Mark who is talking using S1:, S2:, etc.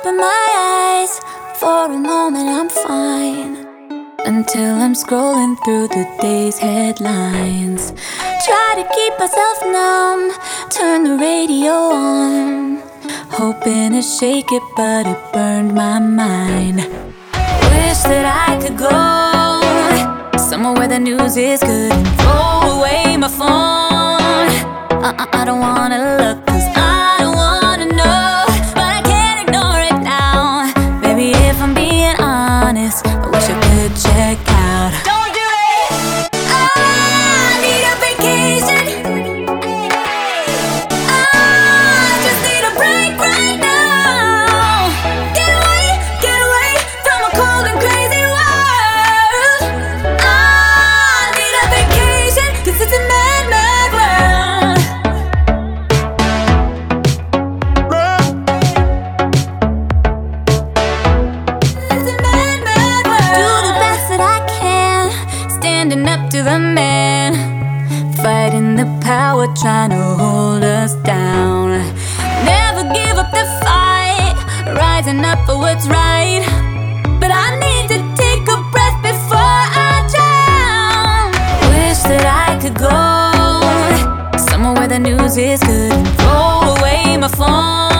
S1: open my eyes, for a moment I'm fine, until I'm scrolling through the day's headlines. Try to keep myself numb, turn the radio on, hoping to shake it, but it burned my mind. Wish that I could go somewhere where the news is good and throw away my phone. I don't wanna look, 'cause I don't wanna know, but I can't ignore it now. Baby, if I'm being honest, I wish I could check out. Don't do it! I need a vacation. I just need a break right now. Get away from a cold and crazy world. I need a vacation, 'cause it's a mad, mad world. It's a mad, mad world. Do the best that I can, standing up to the man, fighting the power trying to hold us down. Never give up the fight, rising up for what's right. But I need to take a breath before I drown. Wish that I could go somewhere where the news is good and throw away my phone.